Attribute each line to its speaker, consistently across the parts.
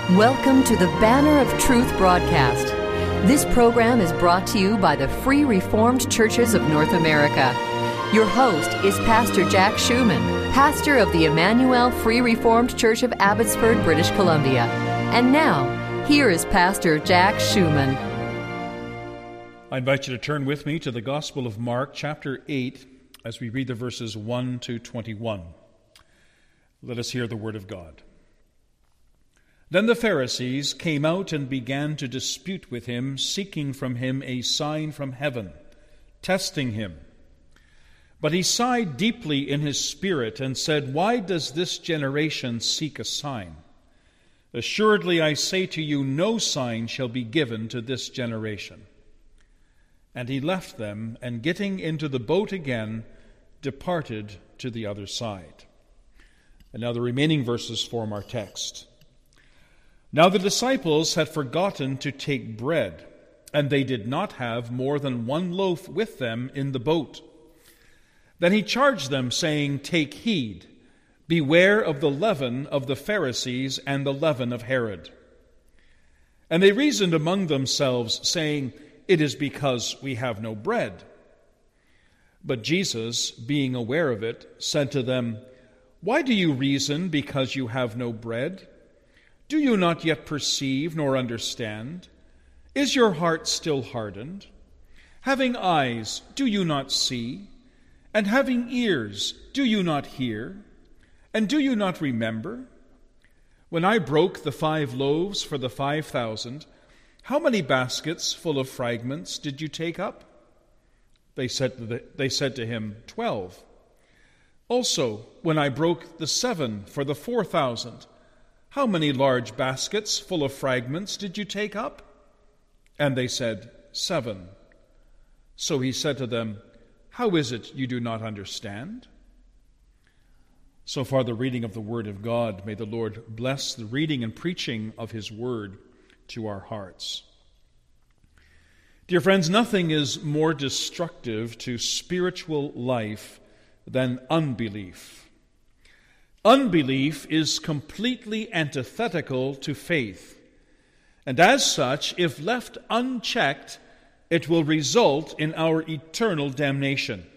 Speaker 1: Welcome to the Banner of Truth broadcast. This program is brought to you by the Free Reformed Churches of North America. Your host is Pastor Jack Schumann, pastor of the Emmanuel Free Reformed Church of Abbotsford, British Columbia. And now, here is Pastor Jack Schumann.
Speaker 2: I invite you to turn with me to the Gospel of Mark, chapter 8, as we read the verses 1 to 21. Let us hear the word of God. Then the Pharisees came out and began to dispute with him, seeking from him a sign from heaven, testing him. But he sighed deeply in his spirit and said, "Why does this generation seek a sign? Assuredly, I say to you, no sign shall be given to this generation." And he left them, and getting into the boat again, departed to the other side. And now the remaining verses form our text. Now the disciples had forgotten to take bread, and they did not have more than one loaf with them in the boat. Then he charged them, saying, "Take heed, beware of the leaven of the Pharisees and the leaven of Herod." And they reasoned among themselves, saying, "It is because we have no bread." But Jesus, being aware of it, said to them, "Why do you reason because you have no bread? Do you not yet perceive nor understand? Is your heart still hardened? Having eyes, do you not see? And having ears, do you not hear? And do you not remember? When I broke the 5 loaves for the 5,000, how many baskets full of fragments did you take up?" They said to him, 12. "Also, when I broke the 7 for the 4,000, how many large baskets full of fragments did you take up?" And they said, 7. So he said to them, "How is it you do not understand?" So far the reading of the Word of God. May the Lord bless the reading and preaching of His Word to our hearts. Dear friends, nothing is more destructive to spiritual life than unbelief. Unbelief is completely antithetical to faith, and as such, if left unchecked, it will result in our eternal damnation.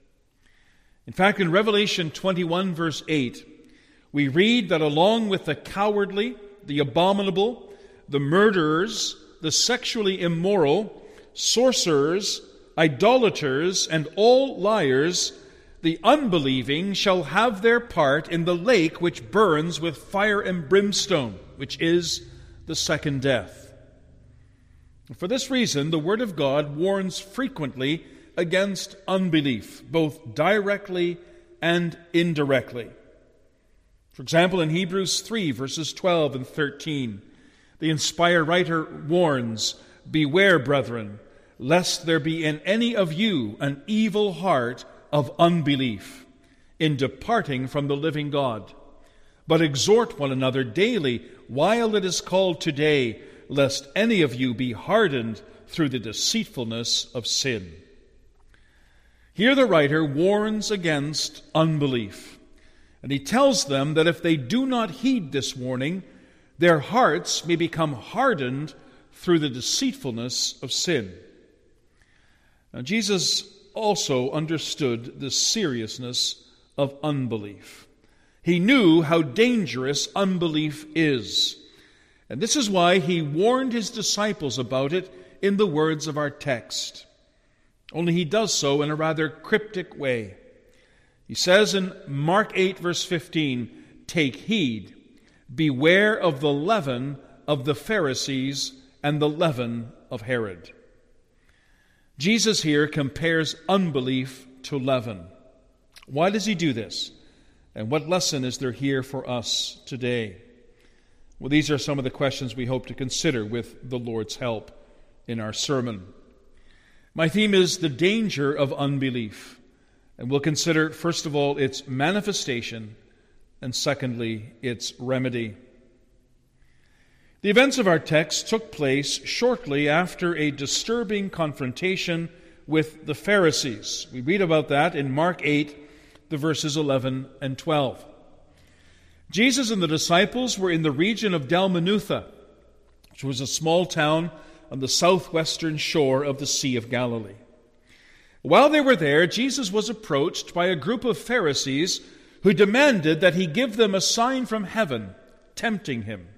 Speaker 2: In fact, in Revelation 21, verse 8, we read that along with the cowardly, the abominable, the murderers, the sexually immoral, sorcerers, idolaters, and all liars, the unbelieving shall have their part in the lake which burns with fire and brimstone, which is the second death. For this reason, the Word of God warns frequently against unbelief, both directly and indirectly. For example, in Hebrews 3, verses 12 and 13, the inspired writer warns, "Beware, brethren, lest there be in any of you an evil heart of unbelief in departing from the living God. But exhort one another daily while it is called today, lest any of you be hardened through the deceitfulness of sin." Here the writer warns against unbelief, and he tells them that if they do not heed this warning, their hearts may become hardened through the deceitfulness of sin. Now, Jesus also understood the seriousness of unbelief. He knew how dangerous unbelief is, and this is why he warned his disciples about it in the words of our text. Only he does so in a rather cryptic way. He says in Mark 8, verse 15, "Take heed, beware of the leaven of the Pharisees and the leaven of Herod." Jesus here compares unbelief to leaven. Why does he do this? And what lesson is there here for us today? Well, these are some of the questions we hope to consider with the Lord's help in our sermon. My theme is the danger of unbelief, and we'll consider, first of all, its manifestation, and secondly, its remedy. The events of our text took place shortly after a disturbing confrontation with the Pharisees. We read about that in Mark 8, the verses 11 and 12. Jesus and the disciples were in the region of Dalmanutha, which was a small town on the southwestern shore of the Sea of Galilee. While they were there, Jesus was approached by a group of Pharisees who demanded that he give them a sign from heaven, tempting him.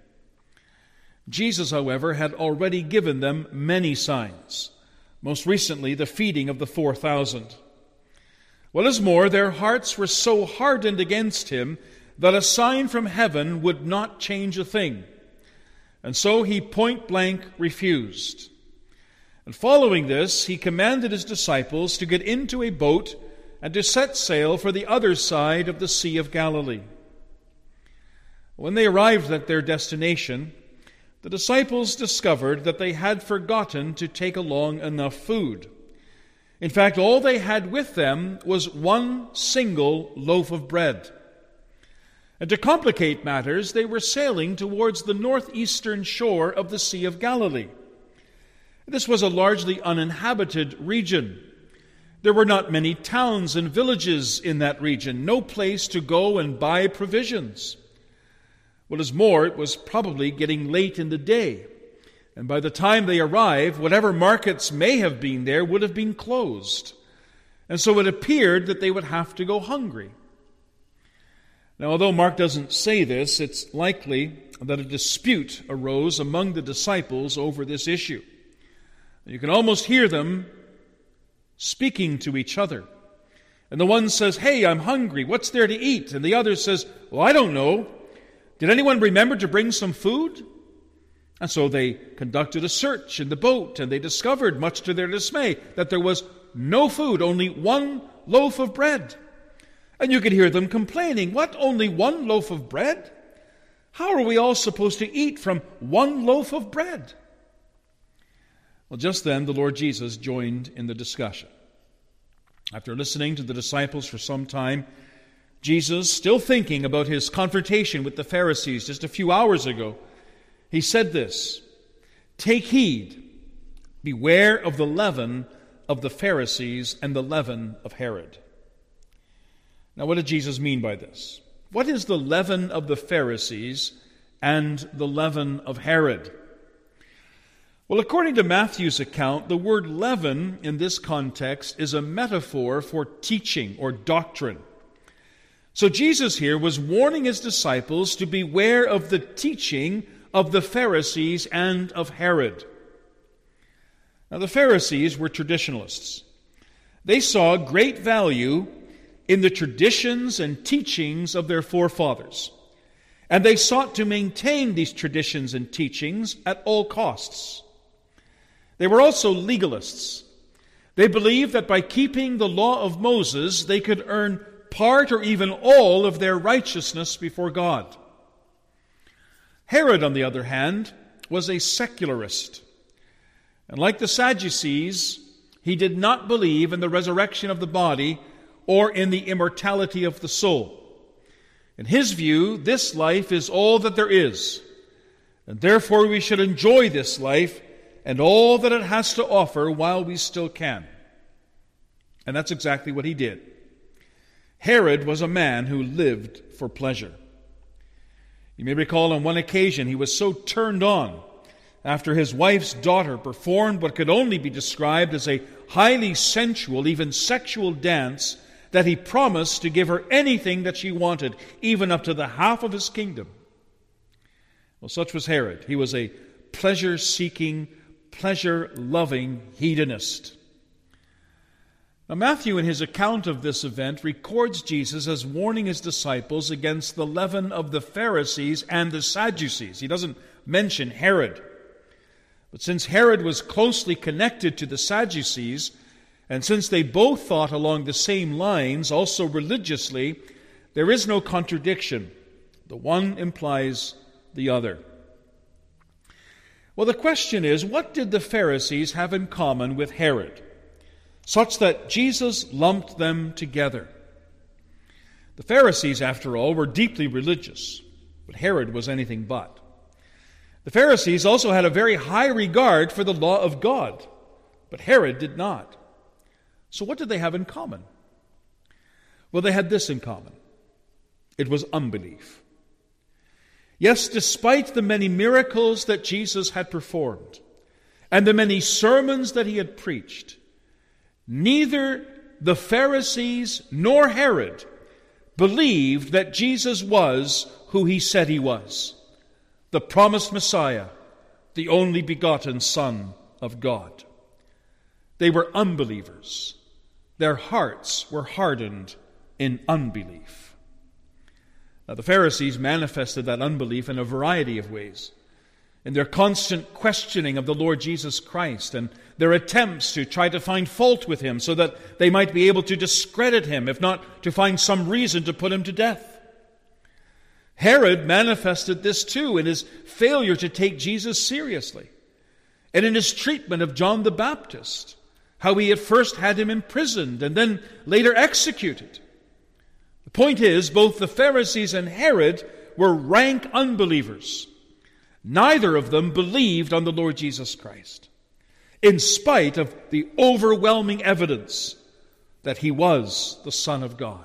Speaker 2: Jesus, however, had already given them many signs, most recently the feeding of the 4,000. What is more, their hearts were so hardened against him that a sign from heaven would not change a thing. And so he point-blank refused. And following this, he commanded his disciples to get into a boat and to set sail for the other side of the Sea of Galilee. When they arrived at their destination, the disciples discovered that they had forgotten to take along enough food. In fact, all they had with them was one single loaf of bread. And to complicate matters, they were sailing towards the northeastern shore of the Sea of Galilee. This was a largely uninhabited region. There were not many towns and villages in that region, no place to go and buy provisions. What is more, it was probably getting late in the day, and by the time they arrived, whatever markets may have been there would have been closed. And so it appeared that they would have to go hungry. Now, although Mark doesn't say this, it's likely that a dispute arose among the disciples over this issue. You can almost hear them speaking to each other. And the one says, "Hey, I'm hungry. What's there to eat?" And the other says, "Well, I don't know. Did anyone remember to bring some food?" And so they conducted a search in the boat, and they discovered, much to their dismay, that there was no food, only one loaf of bread. And you could hear them complaining, "What, only one loaf of bread? How are we all supposed to eat from one loaf of bread?" Well, just then the Lord Jesus joined in the discussion. After listening to the disciples for some time, Jesus, still thinking about his confrontation with the Pharisees just a few hours ago, he said this, "Take heed, beware of the leaven of the Pharisees and the leaven of Herod." Now, what did Jesus mean by this? What is the leaven of the Pharisees and the leaven of Herod? Well, according to Matthew's account, the word leaven in this context is a metaphor for teaching or doctrine. So Jesus here was warning his disciples to beware of the teaching of the Pharisees and of Herod. Now, the Pharisees were traditionalists. They saw great value in the traditions and teachings of their forefathers, and they sought to maintain these traditions and teachings at all costs. They were also legalists. They believed that by keeping the law of Moses, they could earn part or even all of their righteousness before God. Herod, on the other hand, was a secularist. And like the Sadducees, he did not believe in the resurrection of the body or in the immortality of the soul. In his view, this life is all that there is, and therefore we should enjoy this life and all that it has to offer while we still can. And that's exactly what he did. Herod was a man who lived for pleasure. You may recall on one occasion he was so turned on after his wife's daughter performed what could only be described as a highly sensual, even sexual dance, that he promised to give her anything that she wanted, even up to the half of his kingdom. Well, such was Herod. He was a pleasure-seeking, pleasure-loving hedonist. Now, Matthew, in his account of this event, records Jesus as warning his disciples against the leaven of the Pharisees and the Sadducees. He doesn't mention Herod. But since Herod was closely connected to the Sadducees, and since they both thought along the same lines, also religiously, there is no contradiction. The one implies the other. Well, the question is, what did the Pharisees have in common with Herod, such that Jesus lumped them together? The Pharisees, after all, were deeply religious, but Herod was anything but. The Pharisees also had a very high regard for the law of God, but Herod did not. So what did they have in common? Well, they had this in common. It was unbelief. Yes, despite the many miracles that Jesus had performed and the many sermons that he had preached, neither the Pharisees nor Herod believed that Jesus was who he said he was, the promised Messiah, the only begotten Son of God. They were unbelievers. Their hearts were hardened in unbelief. Now, the Pharisees manifested that unbelief in a variety of ways. In their constant questioning of the Lord Jesus Christ and their attempts to try to find fault with him so that they might be able to discredit him, if not to find some reason to put him to death. Herod manifested this too in his failure to take Jesus seriously and in his treatment of John the Baptist, how he at first had him imprisoned and then later executed. The point is, both the Pharisees and Herod were rank unbelievers. Neither of them believed on the Lord Jesus Christ, in spite of the overwhelming evidence that he was the Son of God.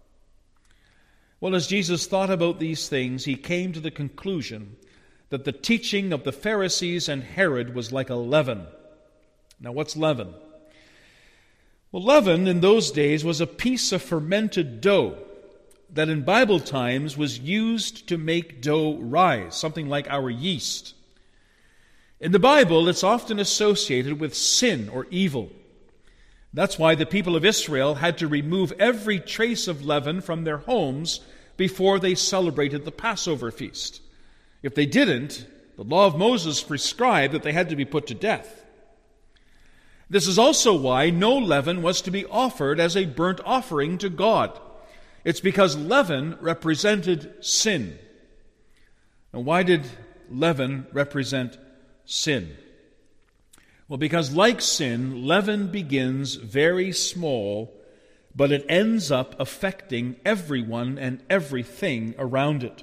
Speaker 2: Well, as Jesus thought about these things, he came to the conclusion that the teaching of the Pharisees and Herod was like a leaven. Now, what's leaven? Well, leaven in those days was a piece of fermented dough that in Bible times was used to make dough rise, something like our yeast. In the Bible, it's often associated with sin or evil. That's why the people of Israel had to remove every trace of leaven from their homes before they celebrated the Passover feast. If they didn't, the law of Moses prescribed that they had to be put to death. This is also why no leaven was to be offered as a burnt offering to God. It's because leaven represented sin. And why did leaven represent sin? Well, because like sin, leaven begins very small, but it ends up affecting everyone and everything around it.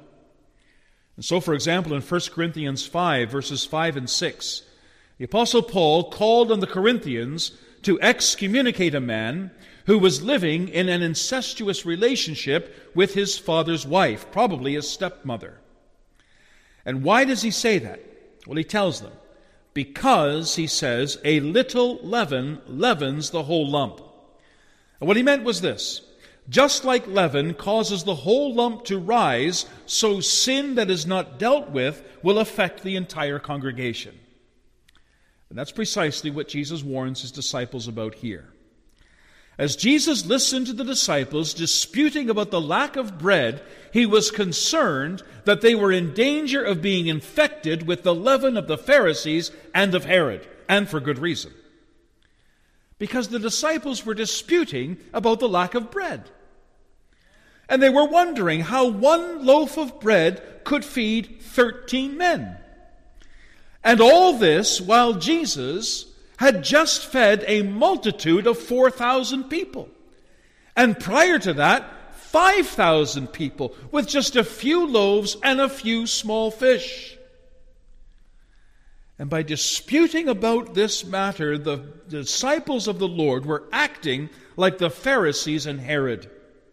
Speaker 2: And so, for example, in 1 Corinthians 5, verses 5 and 6, the Apostle Paul called on the Corinthians to excommunicate a man who was living in an incestuous relationship with his father's wife, probably his stepmother. And why does he say that? Well, he tells them, because, he says, a little leaven leavens the whole lump. And what he meant was this: just like leaven causes the whole lump to rise, so sin that is not dealt with will affect the entire congregation. And that's precisely what Jesus warns his disciples about here. As Jesus listened to the disciples disputing about the lack of bread, he was concerned that they were in danger of being infected with the leaven of the Pharisees and of Herod, and for good reason. Because the disciples were disputing about the lack of bread. And they were wondering how one loaf of bread could feed 13 men. And all this while Jesus had just fed a multitude of 4,000 people. And prior to that, 5,000 people with just a few loaves and a few small fish. And by disputing about this matter, the disciples of the Lord were acting like the Pharisees and Herod.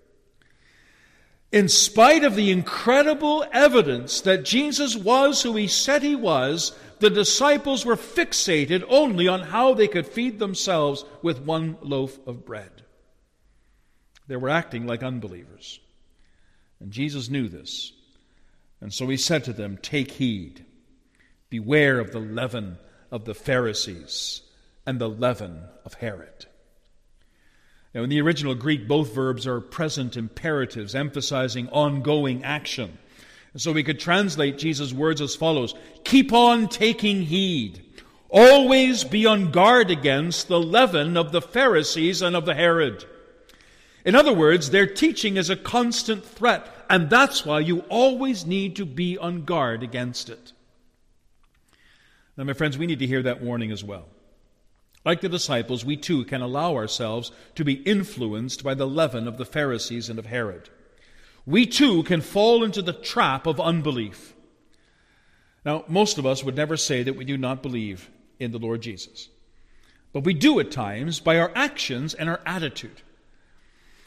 Speaker 2: In spite of the incredible evidence that Jesus was who he said he was, the disciples were fixated only on how they could feed themselves with one loaf of bread. They were acting like unbelievers. And Jesus knew this. And so he said to them, "Take heed. Beware of the leaven of the Pharisees and the leaven of Herod." Now, in the original Greek, both verbs are present imperatives, emphasizing ongoing action. And so we could translate Jesus' words as follows: keep on taking heed. Always be on guard against the leaven of the Pharisees and of the Herod. In other words, their teaching is a constant threat, and that's why you always need to be on guard against it. Now, my friends, we need to hear that warning as well. Like the disciples, we too can allow ourselves to be influenced by the leaven of the Pharisees and of Herod. We too can fall into the trap of unbelief. Now, most of us would never say that we do not believe in the Lord Jesus. But we do at times by our actions and our attitude.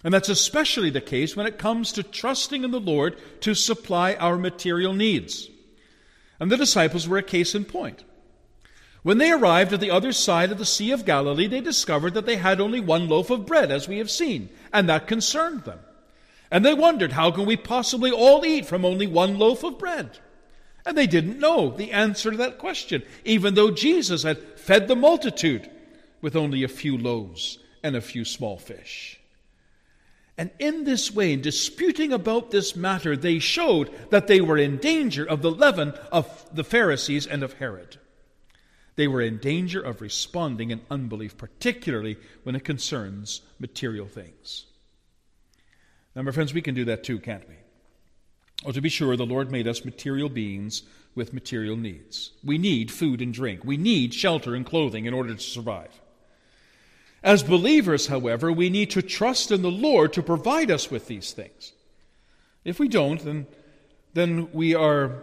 Speaker 2: And that's especially the case when it comes to trusting in the Lord to supply our material needs. And the disciples were a case in point. When they arrived at the other side of the Sea of Galilee, they discovered that they had only one loaf of bread, as we have seen, and that concerned them. And they wondered, how can we possibly all eat from only one loaf of bread? And they didn't know the answer to that question, even though Jesus had fed the multitude with only a few loaves and a few small fish. And in this way, in disputing about this matter, they showed that they were in danger of the leaven of the Pharisees and of Herod. They were in danger of responding in unbelief, particularly when it concerns material things. Now, my friends, we can do that too, can't we? Oh, to be sure, the Lord made us material beings with material needs. We need food and drink. We need shelter and clothing in order to survive. As believers, however, we need to trust in the Lord to provide us with these things. If we don't, then we are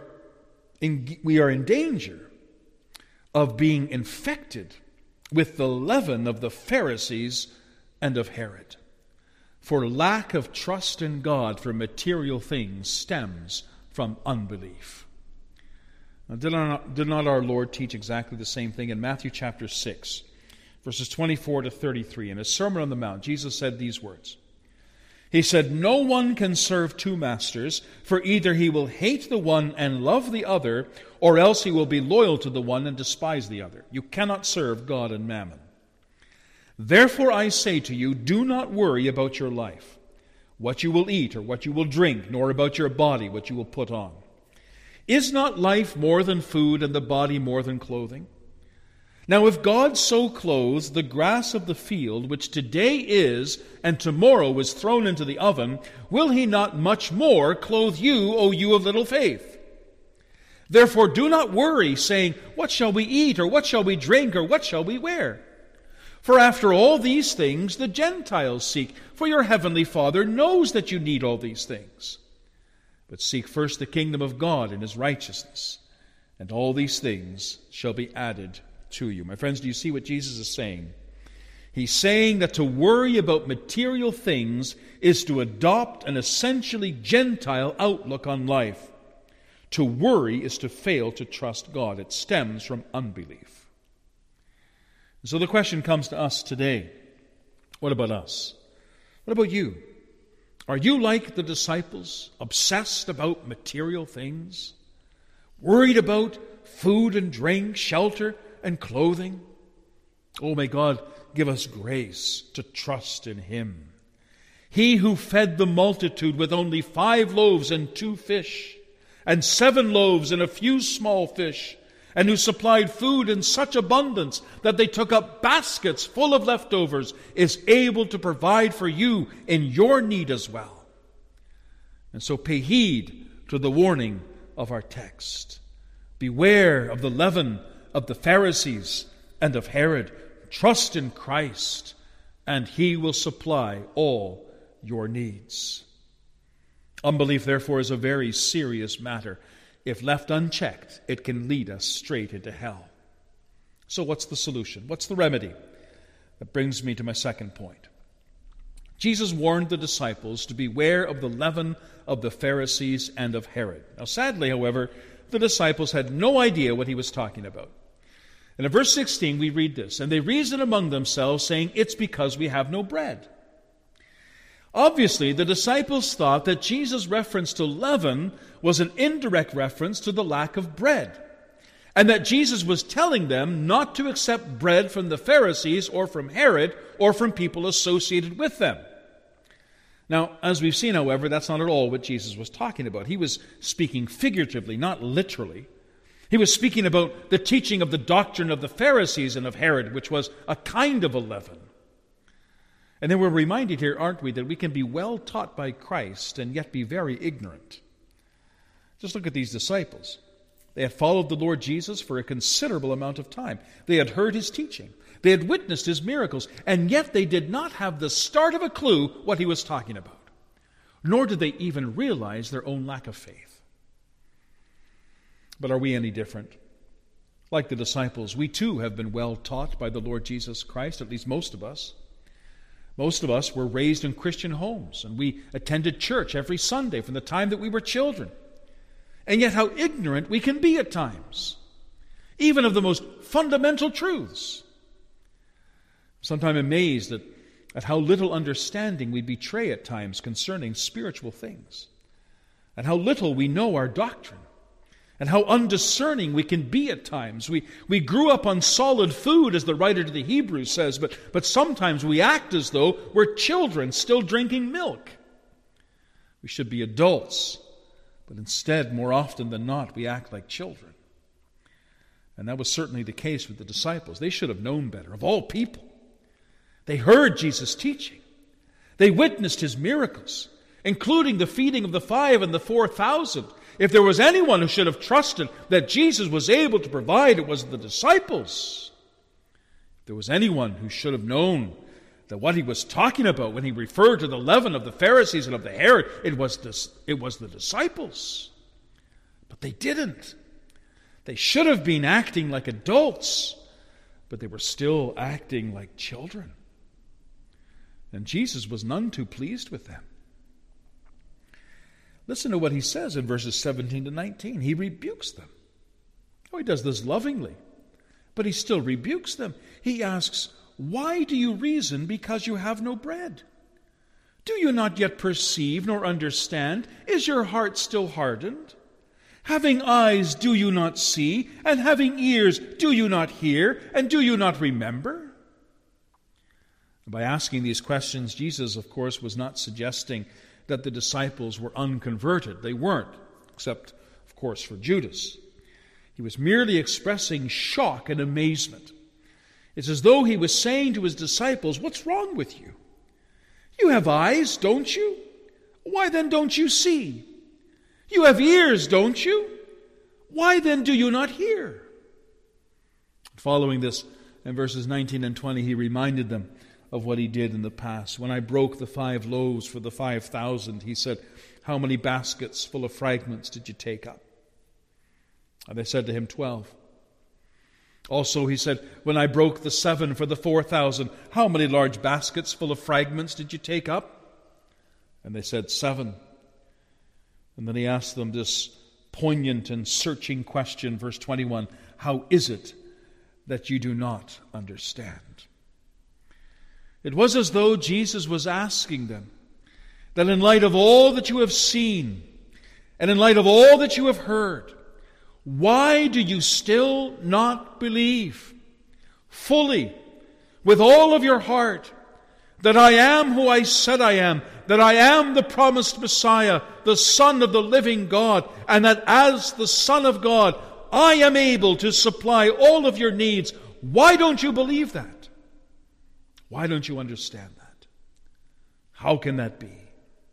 Speaker 2: in danger of being infected with the leaven of the Pharisees and of Herod. For lack of trust in God for material things stems from unbelief. Now, did not our Lord teach exactly the same thing in Matthew chapter 6, verses 24 to 33? In his Sermon on the Mount, Jesus said these words. He said, "No one can serve two masters, for either he will hate the one and love the other, or else he will be loyal to the one and despise the other. You cannot serve God and mammon. Therefore I say to you, do not worry about your life, what you will eat or what you will drink, nor about your body, what you will put on. Is not life more than food and the body more than clothing? Now if God so clothes the grass of the field, which today is and tomorrow is thrown into the oven, will he not much more clothe you, O you of little faith? Therefore do not worry, saying, what shall we eat, or what shall we drink, or what shall we wear? For after all these things the Gentiles seek, for your heavenly Father knows that you need all these things. But seek first the kingdom of God and his righteousness, and all these things shall be added to you." My friends, do you see what Jesus is saying? He's saying that to worry about material things is to adopt an essentially Gentile outlook on life. To worry is to fail to trust God. It stems from unbelief. So the question comes to us today. What about us? What about you? Are you like the disciples, obsessed about material things? Worried about food and drink, shelter and clothing? Oh, may God give us grace to trust in him. He who fed the multitude with only 5 loaves and 2 fish, and 7 loaves and a few small fish, and who supplied food in such abundance that they took up baskets full of leftovers, is able to provide for you in your need as well. And so pay heed to the warning of our text. Beware of the leaven of the Pharisees and of Herod. Trust in Christ, and he will supply all your needs. Unbelief, therefore, is a very serious matter. If left unchecked, it can lead us straight into hell. So what's the solution? What's the remedy? That brings me to my second point. Jesus warned the disciples to beware of the leaven of the Pharisees and of Herod. Now, sadly, however, the disciples had no idea what he was talking about. And in verse 16, we read this, "And they reasoned among themselves, saying, it's because we have no bread." Obviously, the disciples thought that Jesus' reference to leaven was an indirect reference to the lack of bread, and that Jesus was telling them not to accept bread from the Pharisees or from Herod or from people associated with them. Now, as we've seen, however, that's not at all what Jesus was talking about. He was speaking figuratively, not literally. He was speaking about the teaching of the doctrine of the Pharisees and of Herod, which was a kind of a leaven. And then we're reminded here, aren't we, that we can be well taught by Christ and yet be very ignorant. Just look at these disciples. They had followed the Lord Jesus for a considerable amount of time. They had heard his teaching. They had witnessed his miracles, and yet they did not have the start of a clue what he was talking about. Nor did they even realize their own lack of faith. But are we any different? Like the disciples, we too have been well taught by the Lord Jesus Christ, at least most of us. Most of us were raised in Christian homes, and we attended church every Sunday from the time that we were children. And yet how ignorant we can be at times, even of the most fundamental truths. I'm sometimes amazed at how little understanding we betray at times concerning spiritual things, and how little we know our doctrine, and how undiscerning we can be at times. We grew up on solid food, as the writer to the Hebrews says, but sometimes we act as though we're children still drinking milk. We should be adults, but instead, more often than not, we act like children. And that was certainly the case with the disciples. They should have known better, of all people. They heard Jesus' teaching. They witnessed his miracles, including the feeding of the 5,000 and the 4,000. If there was anyone who should have trusted that Jesus was able to provide, it was the disciples. If there was anyone who should have known that what he was talking about when he referred to the leaven of the Pharisees and of the Herod, it was the disciples. But they didn't. They should have been acting like adults, but they were still acting like children. And Jesus was none too pleased with them. Listen to what he says in verses 17 to 19. He rebukes them. Oh, he does this lovingly, but he still rebukes them. He asks, "Why do you reason because you have no bread? Do you not yet perceive nor understand? Is your heart still hardened? Having eyes, do you not see? And having ears, do you not hear? And do you not remember?" By asking these questions, Jesus, of course, was not suggesting that the disciples were unconverted. They weren't, except, of course, for Judas. He was merely expressing shock and amazement. It's as though he was saying to his disciples, "What's wrong with you? You have eyes, don't you? Why then don't you see? You have ears, don't you? Why then do you not hear?" Following this, in verses 19 and 20, he reminded them of what he did in the past. When I broke the 5 loaves for the 5,000, he said, "How many baskets full of fragments did you take up?" And they said to him, 12. Also, he said, "When I broke the 7 for the 4,000, how many large baskets full of fragments did you take up?" And they said, 7. And then he asked them this poignant and searching question, verse 21, "How is it that you do not understand?" It was as though Jesus was asking them that in light of all that you have seen and in light of all that you have heard, why do you still not believe fully, with all of your heart, that I am who I said I am, that I am the promised Messiah, the Son of the living God, and that as the Son of God, I am able to supply all of your needs? Why don't you believe that? Why don't you understand that? How can that be?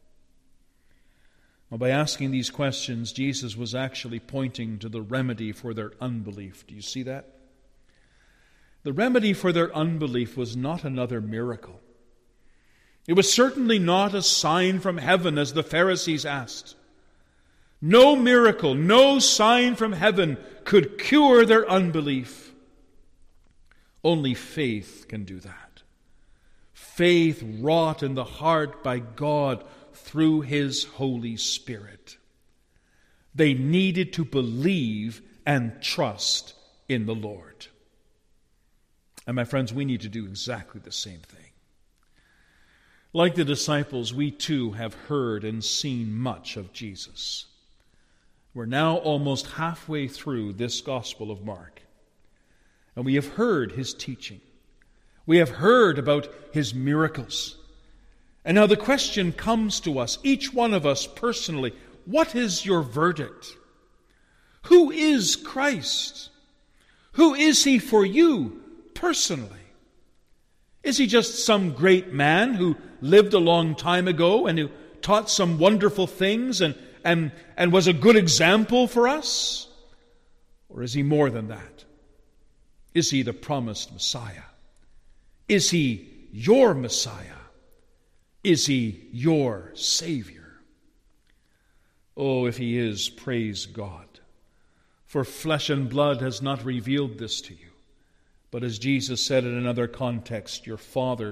Speaker 2: Well, by asking these questions, Jesus was actually pointing to the remedy for their unbelief. Do you see that? The remedy for their unbelief was not another miracle. It was certainly not a sign from heaven, as the Pharisees asked. No miracle, no sign from heaven could cure their unbelief. Only faith can do that. Faith wrought in the heart by God through His Holy Spirit. They needed to believe and trust in the Lord. And my friends, we need to do exactly the same thing. Like the disciples, we too have heard and seen much of Jesus. We're now almost halfway through this Gospel of Mark, and we have heard His teaching. We have heard about His miracles. And now the question comes to us, each one of us personally, what is your verdict? Who is Christ? Who is He for you personally? Is He just some great man who lived a long time ago and who taught some wonderful things and was a good example for us? Or is He more than that? Is He the promised Messiah? Is He your Messiah? Is He your Savior? Oh, if He is, praise God. For flesh and blood has not revealed this to you, but as Jesus said in another context, your Father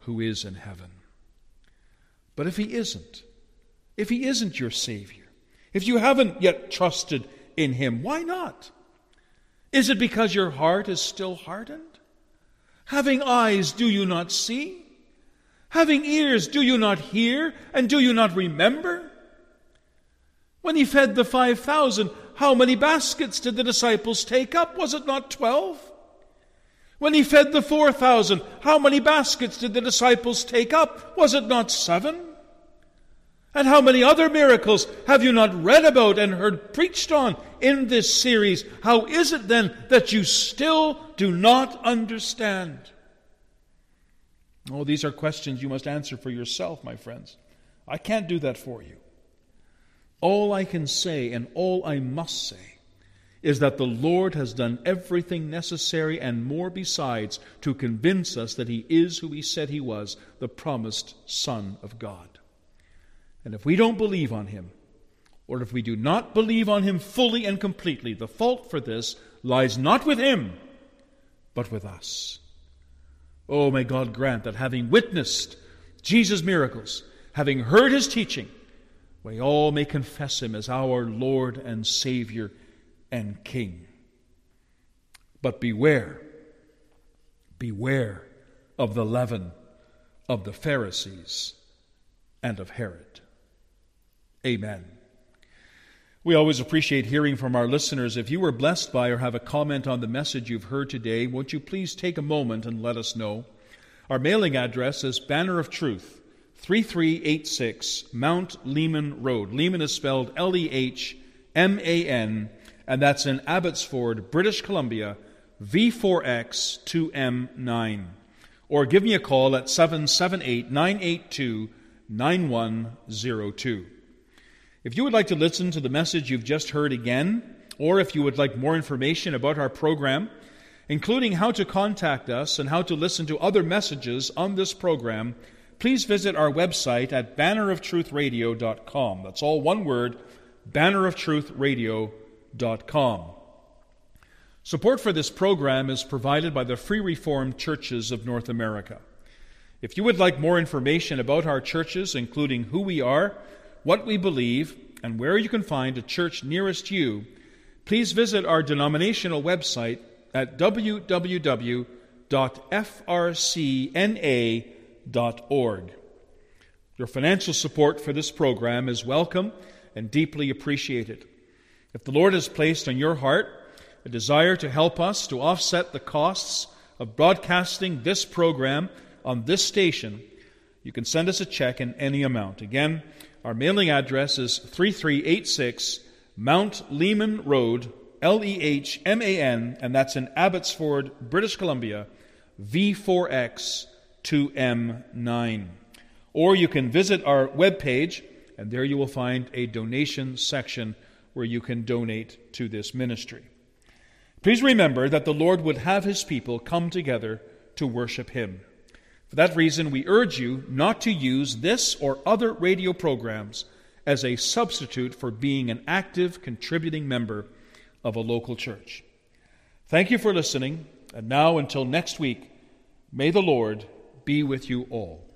Speaker 2: who is in heaven. But if he isn't your Savior, if you haven't yet trusted in him, why not? Is it because your heart is still hardened? Having eyes, do you not see? Having ears, do you not hear? And do you not remember? When he fed the 5,000, how many baskets did the disciples take up? Was it not 12? When he fed the 4,000, how many baskets did the disciples take up? Was it not 7? And how many other miracles have you not read about and heard preached on in this series? How is it then that you still do not understand? Oh, these are questions you must answer for yourself, my friends. I can't do that for you. All I can say and all I must say is that the Lord has done everything necessary and more besides to convince us that he is who he said he was, the promised Son of God. And if we don't believe on him, or if we do not believe on him fully and completely, the fault for this lies not with him, but with us. Oh, may God grant that having witnessed Jesus' miracles, having heard his teaching, we all may confess him as our Lord and Savior and King. But beware of the leaven of the Pharisees and of Herod. Amen. We always appreciate hearing from our listeners. If you were blessed by or have a comment on the message you've heard today, won't you please take a moment and let us know? Our mailing address is Banner of Truth, 3386 Mount Lehman Road. Lehman is spelled Lehman, and that's in Abbotsford, British Columbia, V4X2M9. Or give me a call at 778-982-9102. If you would like to listen to the message you've just heard again, or if you would like more information about our program, including how to contact us and how to listen to other messages on this program, please visit our website at banneroftruthradio.com. That's all one word, banneroftruthradio.com. Support for this program is provided by the Free Reformed Churches of North America. If you would like more information about our churches, including who we are, what we believe, and where you can find a church nearest you, please visit our denominational website at www.frcna.org. Your financial support for this program is welcome and deeply appreciated. If the Lord has placed on your heart a desire to help us to offset the costs of broadcasting this program on this station, you can send us a check in any amount. Again, our mailing address is 3386 Mount Lehman Road, Lehman, and that's in Abbotsford, British Columbia, V4X2M9. Or you can visit our webpage, and there you will find a donation section where you can donate to this ministry. Please remember that the Lord would have his people come together to worship him. For that reason, we urge you not to use this or other radio programs as a substitute for being an active, contributing member of a local church. Thank you for listening, and now until next week, may the Lord be with you all.